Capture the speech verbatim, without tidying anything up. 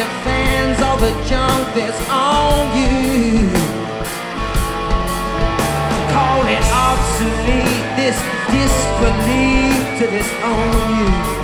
defends all the junk that's on you. Call it obsolete, this disbelief to disown you.